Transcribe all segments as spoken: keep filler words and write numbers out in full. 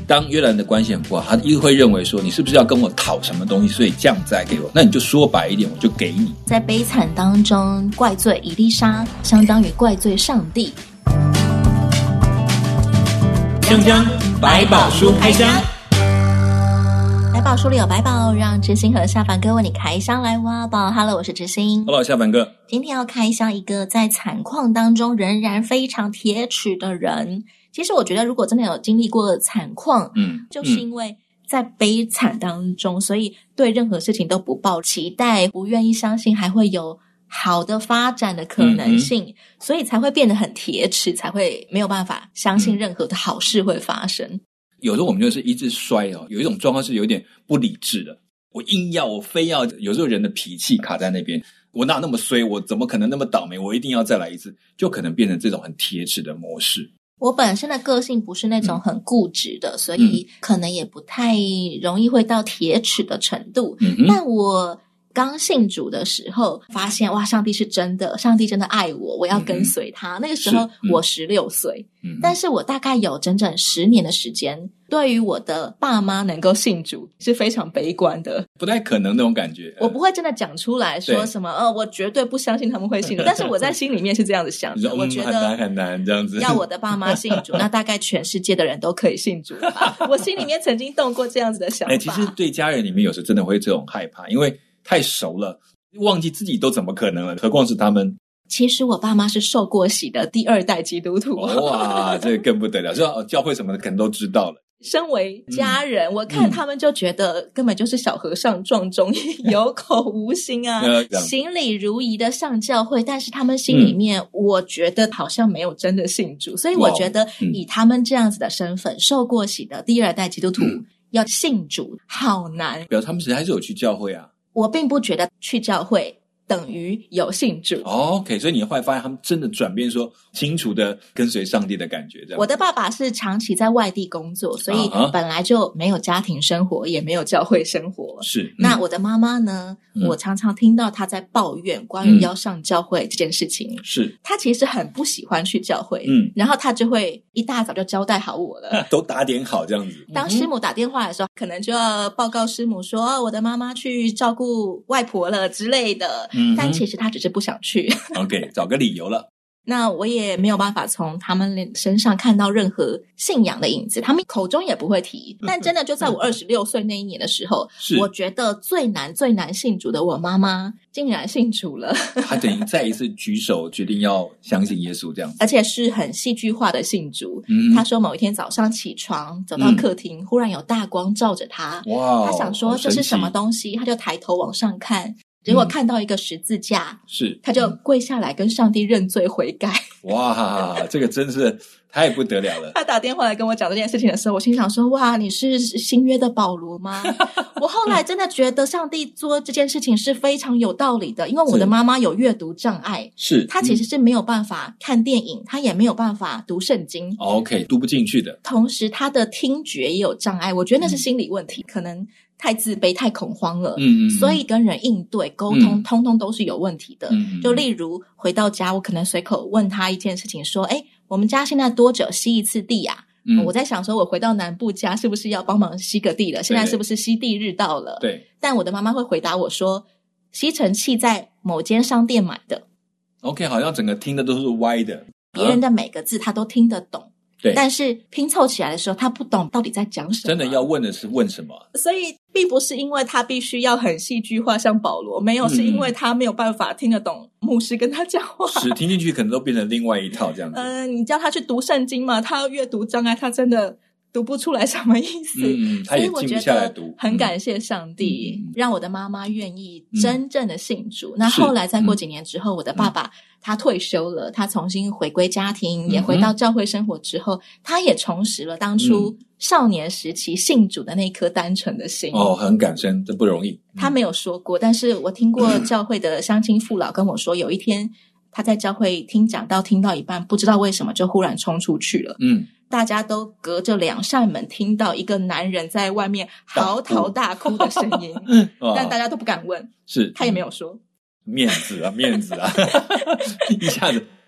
当约兰的关系很不好，他一定会认为说你是不是要跟我讨什么东西，所以降灾给我，那你就说白一点，我就给你。 在悲惨当中怪罪以利沙，相当于怪罪上帝。 锵锵百宝书开箱， 百宝书里有百宝，让知心和下凡哥为你开箱来挖宝。Hello， 我是知心。 Hello， 下凡哥。 今天要开箱一个在惨况当中仍然非常铁齿的人。其实我觉得，如果真的有经历过惨况，嗯，就是因为在悲惨当中，所以对任何事情都不抱期待，不愿意相信还会有好的发展的可能性，嗯、所以才会变得很铁齿，才会没有办法相信任何的好事会发生。嗯、 有时候我们就是一直摔哦，有一种状况是有点不理智的，我硬要，我非要，有时候人的脾气卡在那边，我哪那么衰，我怎么可能那么倒霉，我一定要再来一次，就可能变成这种很铁齿的模式。 我本身的个性不是那种很固执的，嗯、所以可能也不太容易会到铁齿的程度。嗯、但我刚信主的时候，发现哇，上帝是真的，上帝真的爱我，我要跟随他。嗯、那个时候我十六岁，嗯、但是我大概有整整十年的时间，对于我的爸妈能够信主是非常悲观的， 不太可能那种感觉。 我不会真的讲出来说什么，呃，我绝对不相信他们会信主，但是我在心里面是这样子想的。我觉得、嗯、 很难很难这样子。 要我的爸妈信主，那大概全世界的人都可以信主吧。我心里面曾经动过这样子的想法。 欸、其实对家人里面有时真的会这种害怕，因为太熟了，忘记自己都怎么可能了，何况是他们。 其实我爸妈是受过洗的第二代基督徒。 哇，这个更不得了，就教会什么的可能都知道了。 身为家人、嗯、我看他们就觉得根本就是小和尚撞钟，嗯、有口无心啊，行礼如仪的上教会，但是他们心里面、嗯、我觉得好像没有真的信主，所以我觉得以他们这样子的身份、嗯、受过洗的第二代基督徒、嗯、要信主好难。 表示他们其实还是有去教会啊。 我并不觉得去教会等于有信主。 哦 OK， 所以你后来发现他们真的转变，说清楚的跟随上帝的感觉这样。 我的爸爸是长期在外地工作，所以本来就没有家庭生活，也没有教会生活。 是、嗯、 那我的妈妈呢、嗯、我常常听到她在抱怨关于要上教会这件事情、嗯、是她其实很不喜欢去教会，嗯，然后她就会一大早就交代好我了， 都打点好这样子。 当师母打电话的时候，可能就要报告师母说、哦、我的妈妈去照顾外婆了之类的，嗯，但其实她只是不想去。 OK， 找个理由了。 那我也没有办法从他们身上看到任何信仰的影子，他们口中也不会提。但真的就在我二十六岁那一年的时候，我觉得最难最难信主的我妈妈竟然信主了。 她等于再一次举手决定要相信耶稣这样子， 而且是很戏剧化的信主。嗯、她说某一天早上起床走到客厅、嗯、忽然有大光照着她，哇，她想说这是什么东西，她就抬头往上看，结果看到一个十字架，是、嗯、他就跪下来跟上帝认罪悔改。 哇，这个真是太不得了了。 他打电话来跟我讲这件事情的时候，我心想说，哇，你是新约的保罗吗？我后来真的觉得上帝做这件事情是非常有道理的，因为我的妈妈有阅读障碍，是她其实是没有办法看电影，她也没有办法读圣经、 哦、OK， 读不进去的。 同时她的听觉也有障碍，我觉得那是心理问题、嗯、可能太自卑太恐慌了，嗯嗯，所以跟人应对沟通、嗯、通通都是有问题的、嗯、就例如回到家，我可能随口问他一件事情说，诶，我们家现在多久吸一次地啊？嗯、我在想说我回到南部家是不是要帮忙吸个地了，现在是不是吸地日到了？对，但我的妈妈会回答我说，吸尘器在某间商店买的。 OK， 好像整个听的都是歪的， 别人的每个字他都听得懂，对，但是拼凑起来的时候他不懂到底在讲什么。 真的要问的是问什么， 所以并不是因为他必须要很戏剧化像保罗，没有、嗯、是因为他没有办法听得懂牧师跟他讲话， 是听进去可能都变成另外一套这样子。 呃，你叫他去读圣经嘛，他阅读障碍，他真的读不出来什么意思，嗯，他也静不下来读。所以我觉得很感谢上帝、嗯、让我的妈妈愿意真正的信主、嗯、那后来再过几年之后、嗯、我的爸爸他退休了，他重新回归家庭、嗯、也回到教会生活之后，他也重拾了当初少年时期信主的那颗单纯的心。 哦，很感生，这不容易。 他没有说过，但是我听过教会的乡亲父老跟我说，有一天他在教会听讲道听到一半，不知道为什么就忽然冲出去了，嗯，大家都隔着两扇门听到一个男人在外面嚎啕大哭的声音但大家都不敢问，是他也没有说， 面子啊面子啊一下子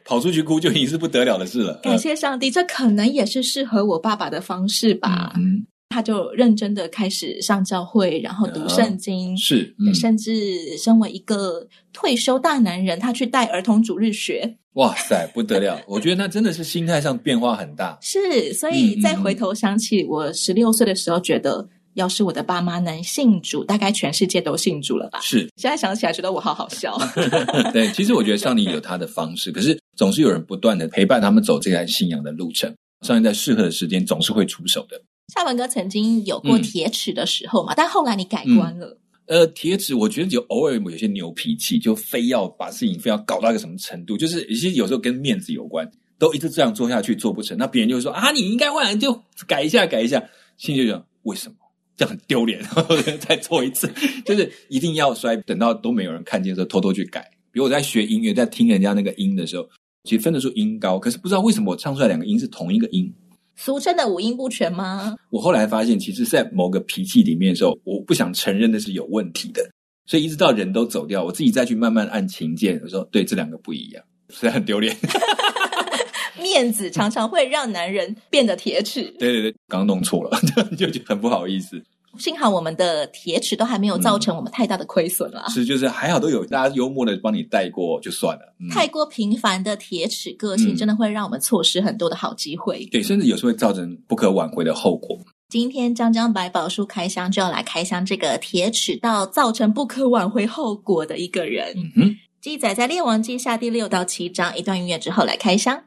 跑出去哭就已经是不得了的事了。 感谢上帝，这可能也是适合我爸爸的方式吧。嗯，他就认真的开始上教会，然后读圣经， 嗯、是、嗯， 甚至身为一个退休大男人，他去带儿童主日学。 哇塞，不得了！我觉得那真的是心态上变化很大。 是，所以再回头想起我十六岁的时候，觉得要是我的爸妈能信主，大概全世界都信主了吧。 是， 现在想起来觉得我好好笑。 对，其实我觉得上帝有他的方式，可是总是有人不断的陪伴他们走这段信仰的路程。上帝在适合的时间总是会出手的。 夏文哥曾经有过铁齿的时候嘛、嗯、但后来你改观了。 呃，铁齿我觉得就偶尔有些牛脾气，就非要把事情非要搞到一个什么程度，就是其实有时候跟面子有关，都一直这样做下去做不成，那别人就会说啊，你应该换，就改一下改一下，心里就想为什么这样很丢脸，然后再做一次，就是一定要摔，等到都没有人看见的时候偷偷去改。比如我在学音乐，在听人家那个音的时候，其实分得出音高，可是不知道为什么我唱出来两个音是同一个音。 俗称的五音不全吗？ 我后来发现其实在某个脾气里面的时候，我不想承认的是有问题的，所以一直到人都走掉，我自己再去慢慢按琴键，我说对，这两个不一样，所以很丢脸。 面子常常会让男人变得铁齿。 对对对，刚弄错了，就就很不好意思。 幸好我们的铁齿都还没有造成我们太大的亏损啦、 嗯、是，就是还好都有大家幽默的帮你带过就算了、 嗯、太过频繁的铁齿个性真的会让我们错失很多的好机会、 嗯、对，甚至有时候会造成不可挽回的后果。 今天江江百宝书开箱就要来开箱这个铁齿到造成不可挽回后果的一个人、嗯、哼记载在列王记下第六到七章，一段音乐之后来开箱。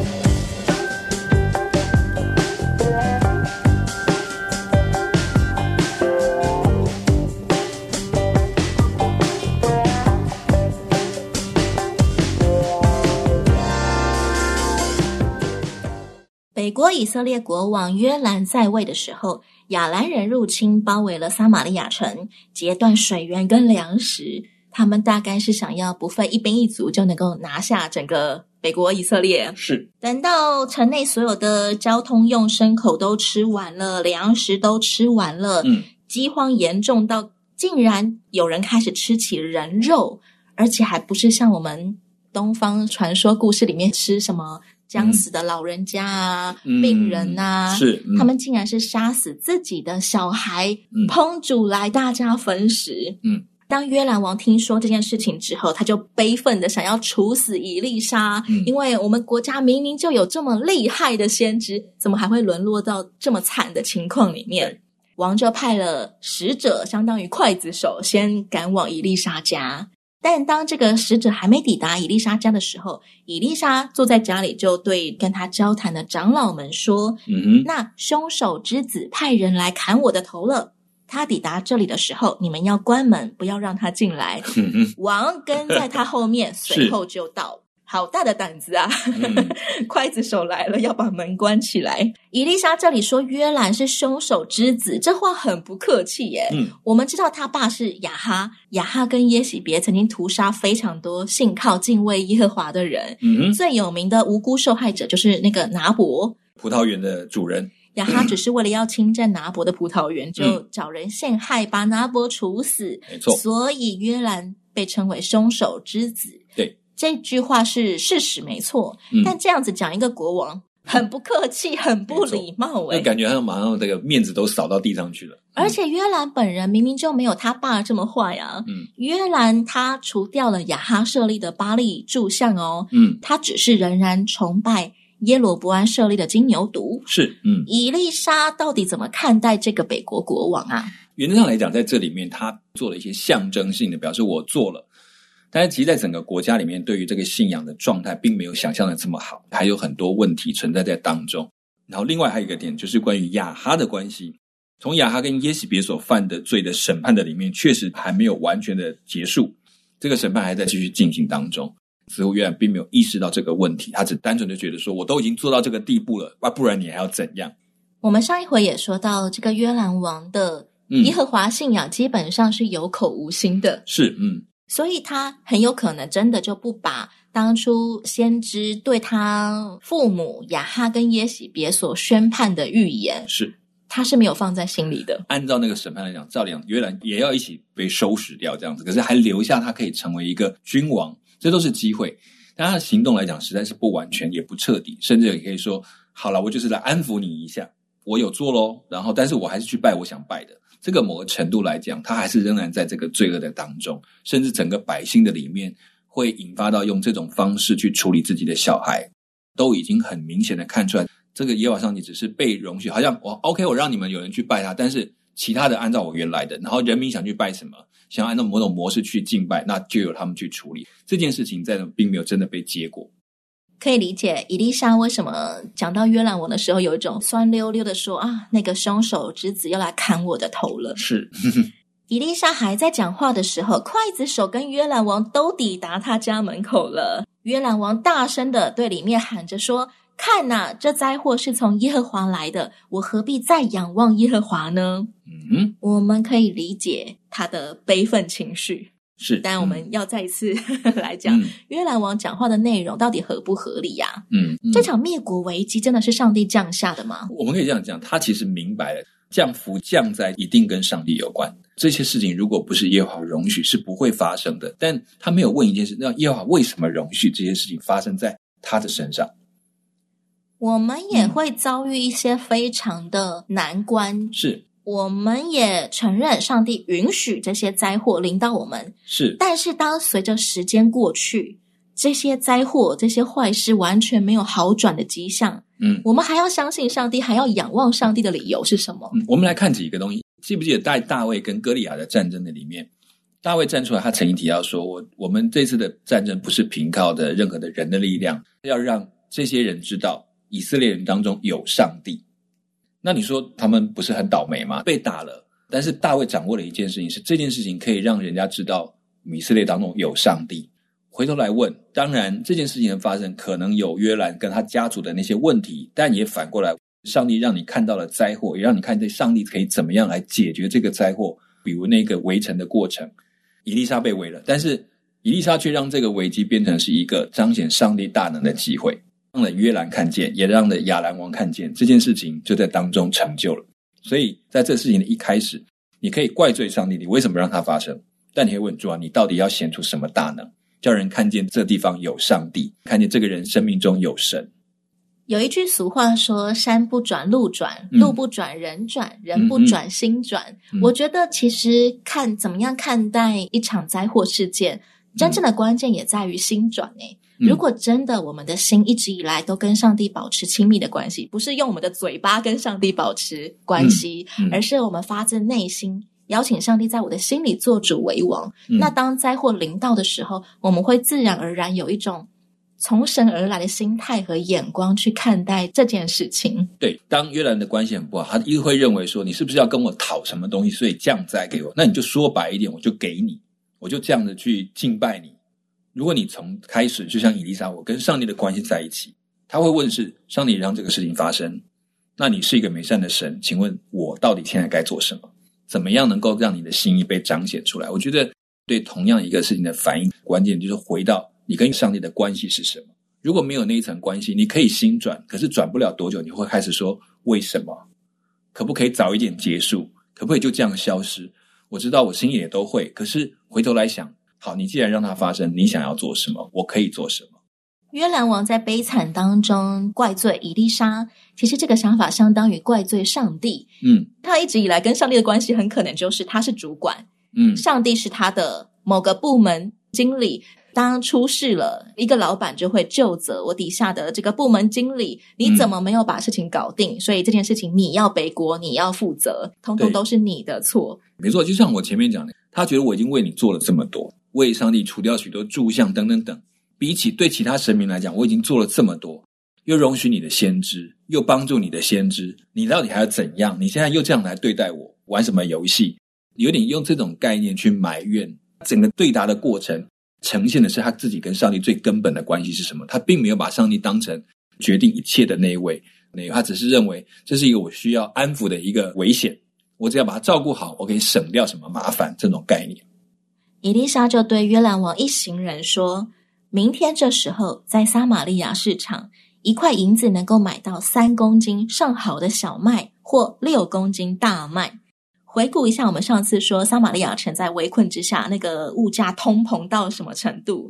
北国以色列国王约兰在位的时候，亚兰人入侵，包围了撒玛利亚城，截断水源跟粮食。他们大概是想要不费一兵一卒就能够拿下整个北国以色列。 是， 等到城内所有的交通用牲口都吃完了，粮食都吃完了，嗯，饥荒严重到竟然有人开始吃起人肉，而且还不是像我们东方传说故事里面吃什么将死的老人家啊、嗯、病人啊， 是、嗯、 他们竟然是杀死自己的小孩、嗯、烹煮来大家分食。嗯，当约兰王听说这件事情之后，他就悲愤的想要处死以利沙、嗯、因为我们国家明明就有这么厉害的先知，怎么还会沦落到这么惨的情况里面？王就派了使者，相当于刽子手，先赶往以利沙家。但当这个使者还没抵达以利沙家的时候，以利沙坐在家里就对跟他交谈的长老们说，嗯哼，那凶手之子派人来砍我的头了，他抵达这里的时候，你们要关门，不要让他进来。嗯哼，王跟在他后面随后就到。好大的胆子啊、嗯、刽子手来了，要把门关起来。以利沙这里说约兰是凶手之子，这话很不客气耶、嗯、我们知道他爸是亚哈，亚哈跟耶洗别曾经屠杀非常多信靠敬畏耶和华的人、嗯、最有名的无辜受害者就是那个拿伯， 葡萄园的主人。 亚哈只是为了要侵占拿伯的葡萄园、嗯、就找人陷害把拿伯处死， 没错， 所以约兰被称为凶手之子。 对， 这句话是事实没错、嗯、但这样子讲一个国王很不客气，很不礼貌诶， 感觉他马上这个面子都扫到地上去了。 而且约兰本人明明就没有他爸这么坏啊。嗯，约兰他除掉了亚哈设立的巴力柱像哦，嗯，他只是仍然崇拜耶罗伯安设立的金牛犊。 是，嗯， 以利沙到底怎么看待这个北国国王啊？ 原则上来讲，在这里面他做了一些象征性的表示，我做了。但是其实在整个国家里面，对于这个信仰的状态并没有想象的这么好，还有很多问题存在在当中。然后另外还有一个点就是关于亚哈的关系，从亚哈跟耶洗别所犯的罪的审判的里面，确实还没有完全的结束，这个审判还在继续进行当中。似乎约兰并没有意识到这个问题，他只单纯的觉得说我都已经做到这个地步了，不然你还要怎样。 我们上一回也说到这个约兰王的耶和华信仰基本上是有口无心的、 嗯、是，嗯， 所以他很有可能真的就不把当初先知对他父母亚哈跟耶洗别所宣判的预言， 是他是没有放在心里的。 按照那个审判来讲，照理讲约兰也要一起被收拾掉这样子，可是还留下他可以成为一个君王，这都是机会。 但他的行动来讲实在是不完全也不彻底，甚至也可以说好了，我就是来安抚你一下，我有做咯，然后但是我还是去拜我想拜的。这个某个程度来讲，他还是仍然在这个罪恶的当中，甚至整个百姓的里面会引发到用这种方式去处理自己的小孩，都已经很明显的看出来，这个耶和华上帝只是被容许，好像我 OK 我让你们有人去拜他，但是其他的按照我原来的，然后人民想去拜什么，想要按照某种模式去敬拜，那就由他们去处理。这件事情在并没有真的被结果。 可以理解以利沙为什么讲到约兰王的时候有一种酸溜溜的说啊，那个凶手之子要来砍我的头了。 是以利沙还在讲话的时候，刽子手跟约兰王都抵达他家门口了。约兰王大声的对里面喊着说，看哪，这灾祸是从耶和华来的，我何必再仰望耶和华呢？嗯，我们可以理解他的悲愤情绪， 是， 但我们要再一次来讲、嗯、约兰王讲话的内容到底合不合理啊？嗯，嗯这场灭国危机真的是上帝降下的吗？ 我们可以这样讲，他其实明白了降福降灾一定跟上帝有关，这些事情如果不是耶和华容许是不会发生的。但他没有问一件事，那耶和华为什么容许这些事情发生在他的身上？ 我们也会遭遇一些非常的难关、 嗯、是我们也承认上帝允许这些灾祸临到我们， 是， 但是当随着时间过去，这些灾祸这些坏事完全没有好转的迹象，嗯，我们还要相信上帝，还要仰望上帝的理由是什么？ 嗯、我们来看几个东西。记不记得在大卫跟歌利亚的战争的里面，大卫站出来，他曾经提到说，我我们这次的战争不是凭靠的任何的人的力量，要让这些人知道以色列人当中有上帝。那你说他们不是很倒霉吗？被打了，但是大卫掌握了一件事情，是这件事情可以让人家知道以色列当中有上帝。回头来问，当然这件事情的发生可能有约兰跟他家族的那些问题，但也反过来上帝让你看到了灾祸，也让你看见上帝可以怎么样来解决这个灾祸。比如那个围城的过程，以利沙被围了，但是以利沙却让这个危机变成是一个彰显上帝大能的机会，让了约兰看见，也让了亚兰王看见，这件事情就在当中成就了。所以在这事情的一开始，你可以怪罪上帝，你为什么让它发生？但你会问主啊，你到底要显出什么大能，叫人看见这地方有上帝，看见这个人生命中有神。 有一句俗话说，山不转路转，路不转人转、嗯、人不转心转、嗯、我觉得其实看怎么样看待一场灾祸事件、嗯、真正的关键也在于心转诶、嗯、如果真的我们的心一直以来都跟上帝保持亲密的关系，不是用我们的嘴巴跟上帝保持关系、嗯嗯、而是我们发自内心邀请上帝在我的心里做主为王、嗯、那当灾祸临到的时候，我们会自然而然有一种从神而来的心态和眼光去看待这件事情。对， 当约兰的关系很不好，他一直会认为说，你是不是要跟我讨什么东西，所以降灾给我，那你就说白一点，我就给你，我就这样的去敬拜你。如果你从开始就像以利沙，我跟上帝的关系在一起，他会问是上帝让这个事情发生，那你是一个美善的神，请问我到底现在该做什么，怎么样能够让你的心意被彰显出来。我觉得对同样一个事情的反应，关键就是回到你跟上帝的关系是什么。如果没有那一层关系，你可以心转，可是转不了多久，你会开始说为什么？可不可以早一点结束？可不可以就这样消失？我知道我心里也都会，可是回头来想，好，你既然让它发生，你想要做什么？我可以做什么？ 约兰王在悲惨当中怪罪以利沙，其实这个想法相当于怪罪上帝。嗯，他一直以来跟上帝的关系很可能就是他是主管，嗯，上帝是他的某个部门经理，当出事了，一个老板就会究责我底下的这个部门经理，你怎么没有把事情搞定、嗯、所以这件事情你要背锅，你要负责，通通都是你的错。 没错，就像我前面讲的，他觉得我已经为你做了这么多，为上帝除掉许多柱像等等等，比起对其他神明来讲，我已经做了这么多，又容许你的先知，又帮助你的先知，你到底还要怎样？你现在又这样来对待我，玩什么游戏？有点用这种概念去埋怨。整个对答的过程呈现的是他自己跟上帝最根本的关系是什么，他并没有把上帝当成决定一切的那一位，他只是认为这是一个我需要安抚的一个危险，我只要把它照顾好，我可以省掉什么麻烦，这种概念。 以利沙就对约兰王一行人说，明天这时候在撒玛利亚市场，一块银子能够买到三公斤上好的小麦或六公斤大麦。回顾一下我们上次说撒玛利亚城在围困之下，那个物价通膨到什么程度，嗯，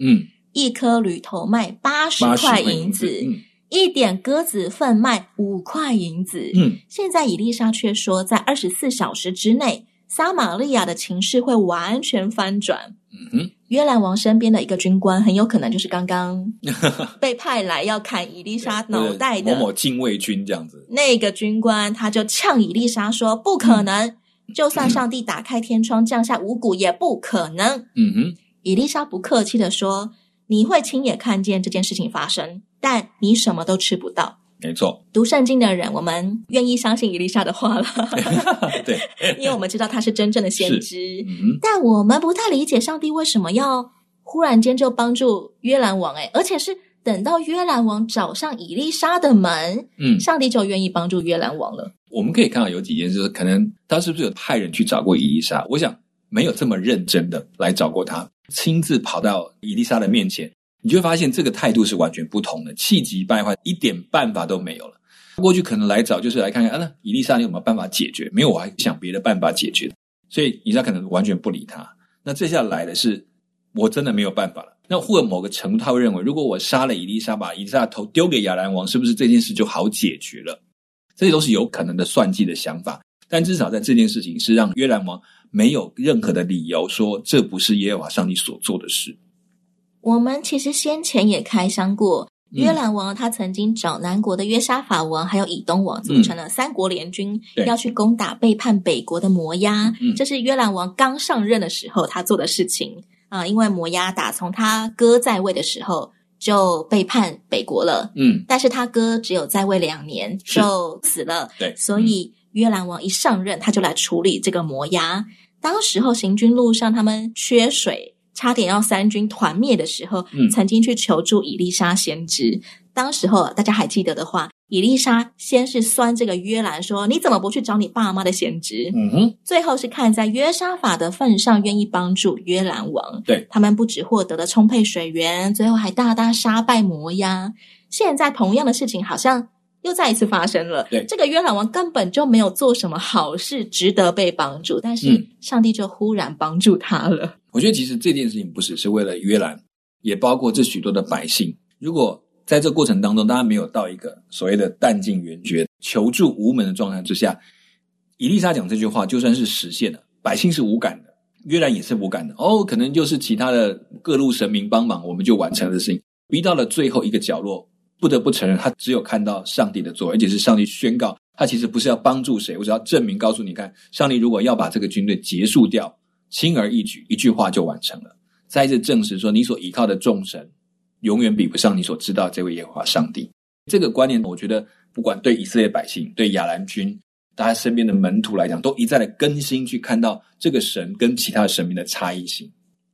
一颗驴头卖八十块银子，嗯，一点鸽子粪卖五块银子。嗯，现在以利沙却说，在二十四小时之内，撒玛利亚的情势会完全翻转。嗯哼，约兰王身边的一个军官，很有可能就是刚刚被派来要砍以利沙脑袋的某某禁卫军这样子。 那个军官他就呛以利沙说：“不可能，嗯，就算上帝打开天窗降下五谷，也不可能。”嗯哼，以利沙不客气地说：“你会亲眼看见这件事情发生，但你什么都吃不到。” 没错， 读圣经的人，我们愿意相信以利沙的话了。 对， 因为我们知道他是真正的先知，嗯，但我们不太理解上帝为什么要忽然间就帮助约兰王，诶而且是等到约兰王找上以利沙的门，嗯，上帝就愿意帮助约兰王了。 我们可以看到有几件事，就是可能他是不是有派人去找过以利沙？我想没有这么认真的来找过他，亲自跑到以利沙的面前，你就会发现这个态度是完全不同的，气急败坏，一点办法都没有了。过去可能来找就是来看看，啊，那以利沙你有没有办法解决？没有，我还想别的办法解决。所以以利沙可能完全不理他。那接下来的是，我真的没有办法了。那或者某个程度他会认为，如果我杀了以利沙，把以利沙的头丢给亚兰王，是不是这件事就好解决了？这些都是有可能的算计的想法。但至少在这件事情是让约兰王没有任何的理由说这不是耶和华上帝所做的事。 我们其实先前也开箱过，约兰王他曾经找南国的约沙法王还有以东王组成了三国联军，嗯，要去攻打背叛北国的摩押，嗯，这是约兰王刚上任的时候他做的事情啊，呃，因为摩押打从他哥在位的时候就背叛北国了，嗯，但是他哥只有在位两年就死了，对，所以约兰王一上任他就来处理这个摩押。当时候行军路上他们缺水，差点要三军团灭的时候，嗯，曾经去求助以利沙先知。当时候大家还记得的话，以利沙先是酸这个约兰说，你怎么不去找你爸妈的先知？嗯哼，最后是看在约沙法的份上愿意帮助约兰王。对，他们不只获得了充沛水源，最后还大大杀败摩押。现在同样的事情好像又再一次发生了。对，这个约兰王根本就没有做什么好事值得被帮助，但是上帝就忽然帮助他了。嗯， 我觉得其实这件事情不只是为了约兰，也包括这许多的百姓。如果在这过程当中大家没有到一个所谓的弹尽援绝、求助无门的状态之下，以利沙讲这句话就算是实现了，百姓是无感的，约兰也是无感的，哦，可能就是其他的各路神明帮忙，我们就完成了事情。逼到了最后一个角落，不得不承认他只有看到上帝的作为，而且是上帝宣告他其实不是要帮助谁，我只要证明告诉你看，上帝如果要把这个军队结束掉，轻而易举，一句话就完成了。再一次证实说，你所依靠的众神永远比不上你所知道这位耶和华上帝。这个观念我觉得不管对以色列百姓，对亚兰军，大家身边的门徒来讲，都一再的更新去看到这个神跟其他的神明的差异性。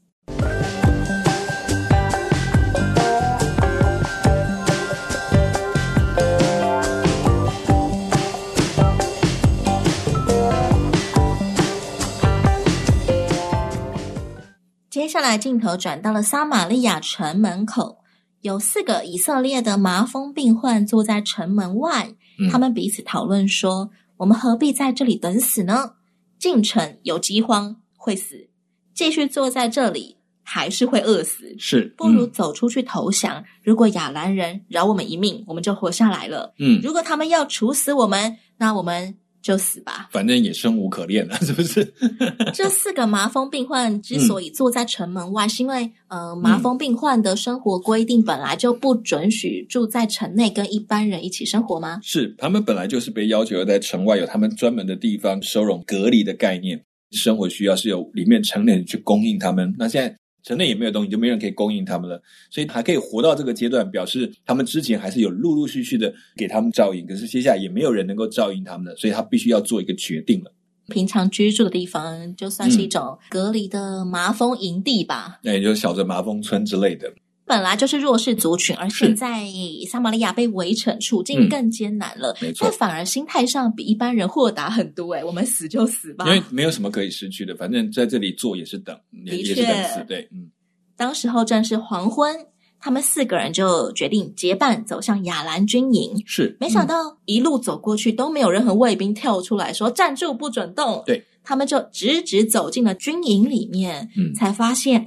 接下来镜头转到了撒玛利亚城门口，有四个以色列的麻风病患坐在城门外，嗯，他们彼此讨论说，我们何必在这里等死呢？进城有饥荒会死，继续坐在这里还是会饿死，是不如走出去投降，嗯，如果亚兰人饶我们一命，我们就活下来了，嗯，如果他们要处死我们，那我们就死吧， 反正也生无可恋了，是不是？ 这四个麻风病患之所以坐在城门外，嗯，是因为呃，麻风病患的生活规定本来就不准许住在城内跟一般人一起生活吗？ 是，他们本来就是被要求要在城外有他们专门的地方收容隔离的概念，生活需要是由里面城内人去供应他们。那现在城内也没有东西，就没人可以供应他们了，所以还可以活到这个阶段，表示他们之前还是有陆陆续续的给他们照应，可是接下来也没有人能够照应他们的，所以他必须要做一个决定了。 平常居住的地方就算是一种隔离的麻风营地吧， 那也就是小的麻风村之类的， 本来就是弱势族群，而现在撒玛利亚被围城，处境更艰难了，嗯，但反而心态上比一般人豁达很多。诶我们死就死吧， 因为没有什么可以失去的，反正在这里做也是等，也是等死。对，嗯。 当时候正是黄昏，他们四个人就决定结伴走向亚兰军营。是，没想到一路走过去，都没有任何卫兵跳出来说站住不准动。对，他们就直直走进了军营里面，嗯，才发现诶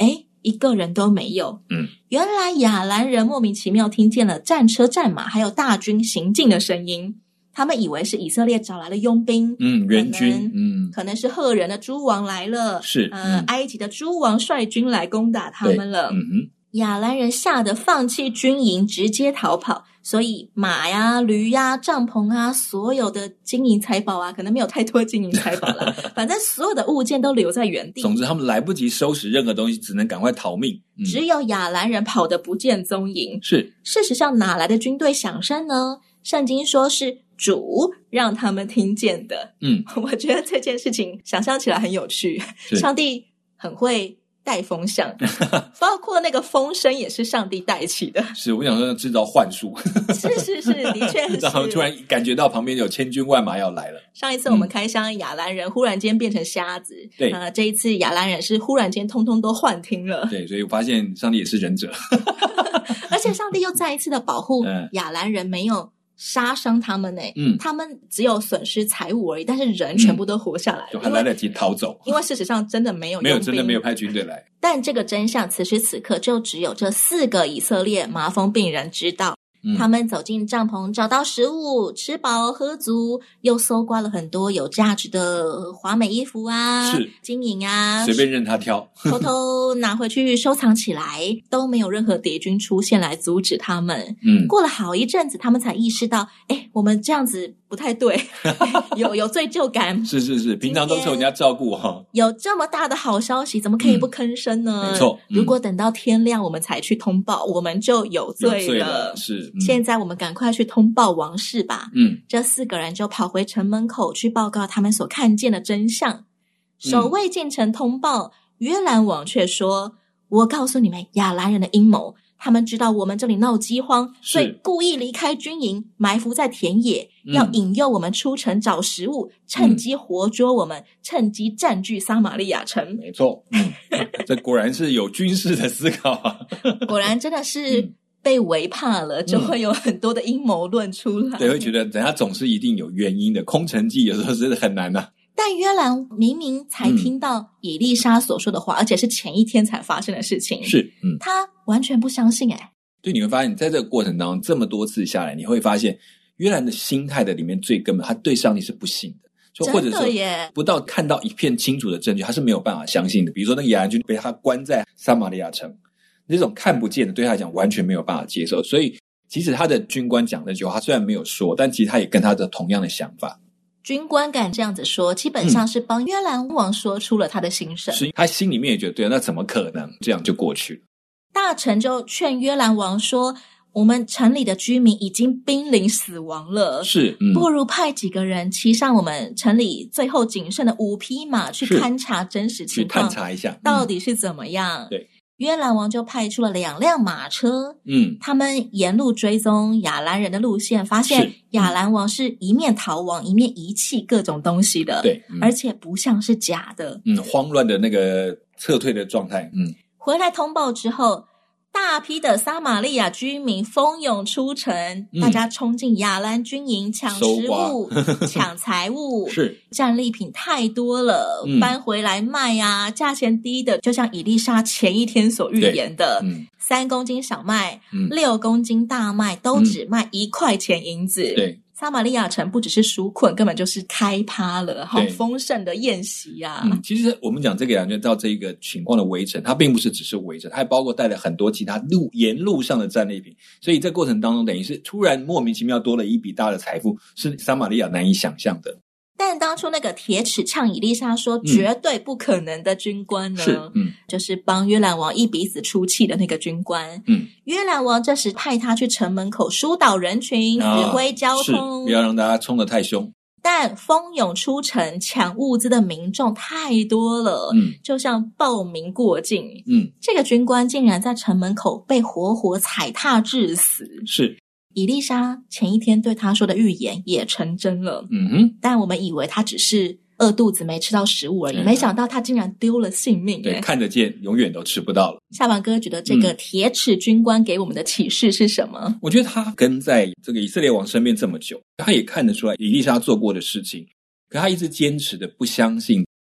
一个人都没有。 嗯， 原来亚兰人莫名其妙听见了战车战马还有大军行进的声音，他们以为是以色列找来了佣兵， 嗯，援军，嗯， 可能是赫人的诸王来了， 是， 呃， 嗯、 埃及的诸王率军来攻打他们了。 嗯哼， 亚兰人吓得放弃军营，直接逃跑。所以马呀、驴呀、帐篷啊，所有的金银财宝啊，可能没有太多金银财宝啦，反正所有的物件都留在原地。 总之，他们来不及收拾任何东西，只能赶快逃命。嗯、 只有亚兰人跑得不见踪影。 是， 事实上，哪来的军队响声呢？圣经说是主让他们听见的。 嗯， 我觉得这件事情想象起来很有趣。上帝很会带风向，包括那个风声也是上帝带起的。 是，我想说制造幻术。 是是是，的确是。 然后突然感觉到旁边有千军万马要来了。 上一次我们开箱亚兰人忽然间变成瞎子， 对， 呃，这一次亚兰人是忽然间通通都幻听了。 对，所以我发现上帝也是忍者。 而且上帝又再一次的保护亚兰人没有杀伤他们呢、欸，嗯，他们只有损失财物而已，但是人全部都活下来了， 就还来得及逃走。 因为事实上真的没有没有真的没有派军队来。 但这个真相此时此刻就只有这四个以色列麻风病人知道。嗯、他们走进帐篷，找到食物，吃饱喝足，又搜刮了很多有价值的华美衣服啊， 是金银啊， 随便任他挑， 偷偷拿回去收藏起来，都没有任何敌军出现来阻止他们。嗯，过了好一阵子，他们才意识到，哎，我们这样子不太对，有有罪疚感。 是是是，平常都受人家照顾哈、哦， 有这么大的好消息，怎么可以不吭声呢？ 嗯、没错、嗯， 如果等到天亮我们才去通报，我们就有罪了。 有罪了，是。 嗯、现在我们赶快去通报王室吧。 嗯， 这四个人就跑回城门口去报告他们所看见的真相。守卫进城通报，约兰王却说：“我告诉你们，亚兰人的阴谋。”他们知道我们这里闹饥荒，所以故意离开军营，埋伏在田野，嗯、要引诱我们出城找食物，趁机活捉我们，嗯、趁机占据撒玛利亚城。 没错，嗯，这果然是有军事的思考啊！ 果然真的是被围怕了，嗯、就会有很多的阴谋论出来。 对，会觉得人家总是一定有原因的。空城计有时候真的很难啊。 但约兰明明才听到以利沙所说的话、嗯、而且是前一天才发生的事情， 是，嗯， 他完全不相信。哎， 对，你会发现在这个过程当中这么多次下来，你会发现约兰的心态的里面最根本，他对上帝是不信的，就或者说不到看到一片清楚的证据，他是没有办法相信的。比如说那个亚兰军被他关在撒玛利亚城，那种看不见的对他来讲完全没有办法接受，所以即使他的军官讲的句话，他虽然没有说，但其实他也跟他的同样的想法。 军官敢这样子说，基本上是帮约兰王说出了他的心声、嗯、 是他心里面也觉得对，那怎么可能这样就过去了。 大臣就劝约兰王说，我们城里的居民已经濒临死亡了， 是、嗯、 不如派几个人骑上我们城里最后仅剩的五匹马去勘察真实情况， 去探查一下、嗯、 到底是怎么样。 对， 约兰王就派出了两辆马车， 嗯， 他们沿路追踪亚兰人的路线，发现亚兰王是一面逃亡、嗯、一面遗弃各种东西的， 对、嗯， 而且不像是假的， 嗯，慌乱的那个撤退的状态，嗯， 回来通报之后，大批的撒玛利亚居民蜂拥出城、嗯、大家冲进亚兰军营抢食物抢财物， 是战利品太多了、嗯、搬回来卖啊，价钱低的就像以利沙前一天所预言的、嗯、三公斤小麦、嗯、六公斤大麦都只卖一块钱银子、 嗯、对， 撒玛利亚城不只是纾困，根本就是开趴了，好丰盛的宴席啊！ 嗯，其实我们讲这个感觉到这个情况的围城，它并不是只是围城，它还包括带了很多其他路沿路上的战利品，所以在过程当中，等于是突然莫名其妙多了一笔大的财富，是撒玛利亚难以想象的。 但当初那个铁齿呛以利沙说绝对不可能的军官呢， 是嗯， 就是帮约兰王一鼻子出气的那个军官。 嗯， 约兰王这时派他去城门口疏导人群， 啊、 指挥交通， 不要让大家冲得太凶。 但蜂拥出城抢物资的民众太多了， 嗯， 就像暴民过境。 嗯， 这个军官竟然在城门口被活活踩踏致死。 是。 以利沙前一天对他说的预言也成真了， 嗯哼， 但我们以为他只是饿肚子没吃到食物而已、嗯、没想到他竟然丢了性命。 对，看得见永远都吃不到了。 夏凡哥觉得这个铁齿军官给我们的启示是什么？ 我觉得他跟在这个以色列王身边这么久，他也看得出来以利沙做过的事情，可他一直坚持的不相信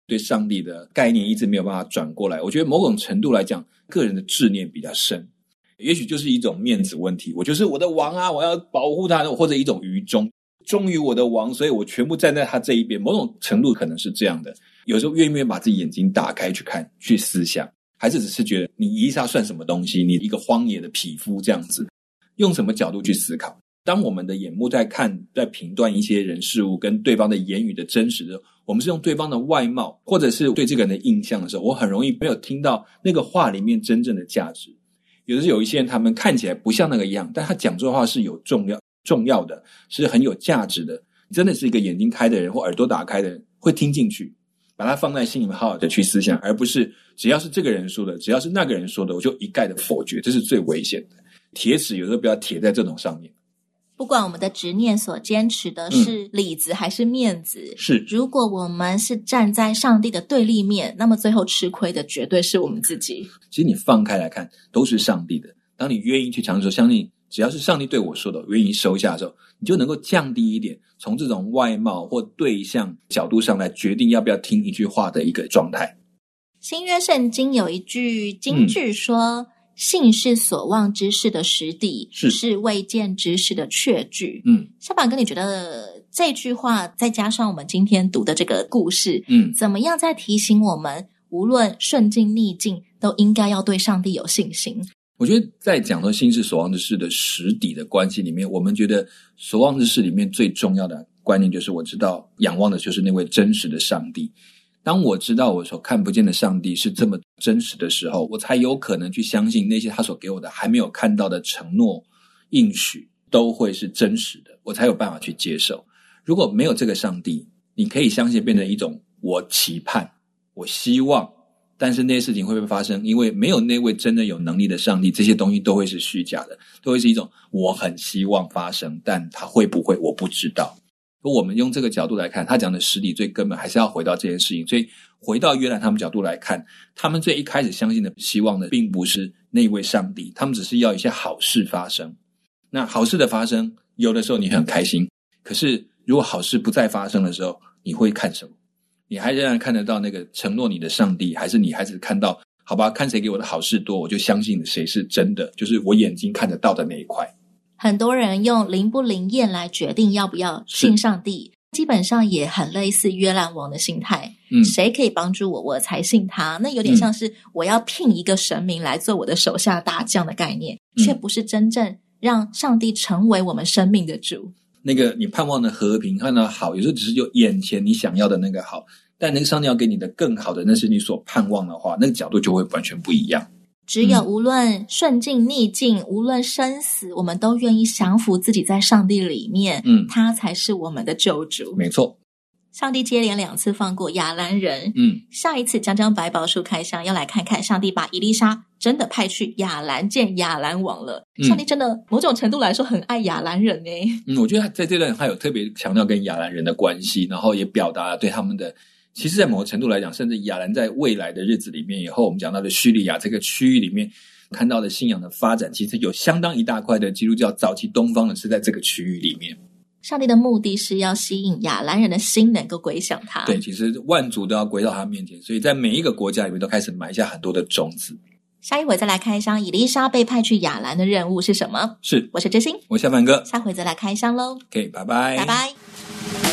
对上帝的概念一直没有办法转过来。我觉得某种程度来讲，个人的执念比较深，也许就是一种面子问题，我就是我的王啊，我要保护他，或者一种愚忠，忠于我的王，所以我全部站在他这一边。某种程度可能是这样的，有时候愿不愿意把自己眼睛打开去看去思想，还是只是觉得你伊丽莎算什么东西，你一个荒野的匹夫这样子，用什么角度去思考。当我们的眼目在看在评断一些人事物跟对方的言语的真实的时候，我们是用对方的外貌或者是对这个人的印象的时候，我很容易没有听到那个话里面真正的价值。有的是有一些人他们看起来不像那个样，但他讲这话是有重要重要的，是很有价值的，真的是一个眼睛开的人或耳朵打开的人会听进去，把它放在心里面好好的去思想，而不是只要是这个人说的，只要是那个人说的我就一概的否决，这是最危险的。铁齿有时候不要铁在这种上面。 不管我们的执念所坚持的是里子还是面子， 嗯、是如果我们是站在上帝的对立面，那么最后吃亏的绝对是我们自己。 其实你放开来看都是上帝的，当你愿意去尝试，相信只要是上帝对我说的我愿意收下的时候，你就能够降低一点从这种外貌或对象角度上来决定要不要听一句话的一个状态。 新约圣经有一句金句说、嗯信是所望之事的实底，是是未见之事的确据。嗯，小板哥，你觉得这句话再加上我们今天读的这个故事，嗯，怎么样在提醒我们，无论顺境逆境，都应该要对上帝有信心？ 我觉得在讲到信是所望之事的实底的关系里面，我们觉得所望之事里面最重要的观念就是我知道仰望的就是那位真实的上帝。当我知道我所看不见的上帝是这么真实的时候，我才有可能去相信那些他所给我的还没有看到的承诺应许都会是真实的，我才有办法去接受。如果没有这个上帝，你可以相信变成一种我期盼我希望，但是那些事情会不会发生，因为没有那位真的有能力的上帝，这些东西都会是虚假的，都会是一种我很希望发生，但它会不会我不知道。我们用这个角度来看，他讲的实底最根本还是要回到这件事情。所以回到约兰他们角度来看，他们最一开始相信的希望的并不是那一位上帝，他们只是要一些好事发生。那好事的发生，有的时候你很开心，可是如果好事不再发生的时候，你会看什么？你还仍然看得到那个承诺你的上帝，还是你还是看到好吧，看谁给我的好事多，我就相信谁是真的，就是我眼睛看得到的那一块。 很多人用灵不灵验来决定要不要信上帝，基本上也很类似约兰王的心态。嗯，谁可以帮助我，我才信他。那有点像是我要聘一个神明来做我的手下大将的概念，嗯、却不是真正让上帝成为我们生命的主。 那个你盼望的和平，看到好，有时候只是就眼前你想要的那个好，但那个上帝要给你的更好的，那是你所盼望的话，那个角度就会完全不一样。 只有无论顺境逆境、嗯、无论生死，我们都愿意降服自己在上帝里面，嗯，他才是我们的救主。 没错， 上帝接连两次放过亚兰人，嗯，下一次将将百宝书开箱，要来看看上帝把以利沙真的派去亚兰见亚兰王了。嗯、上帝真的某种程度来说很爱亚兰人耶。 嗯，我觉得在这段他有特别强调跟亚兰人的关系，然后也表达对他们的。其实在某个程度来讲，甚至亚兰在未来的日子里面，以后我们讲到的叙利亚这个区域里面看到的信仰的发展，其实有相当一大块的基督教早期东方的是在这个区域里面。 上帝的目的是要吸引亚兰人的心能够归向他。 对，其实万族都要归到他面前，所以在每一个国家里面都开始埋下很多的种子。 下一回再来开箱以利沙被派去亚兰的任务是什么？ 是， 我是知心， 我是小凡哥， 下回再来开箱咯。 OK， 拜拜， 拜拜。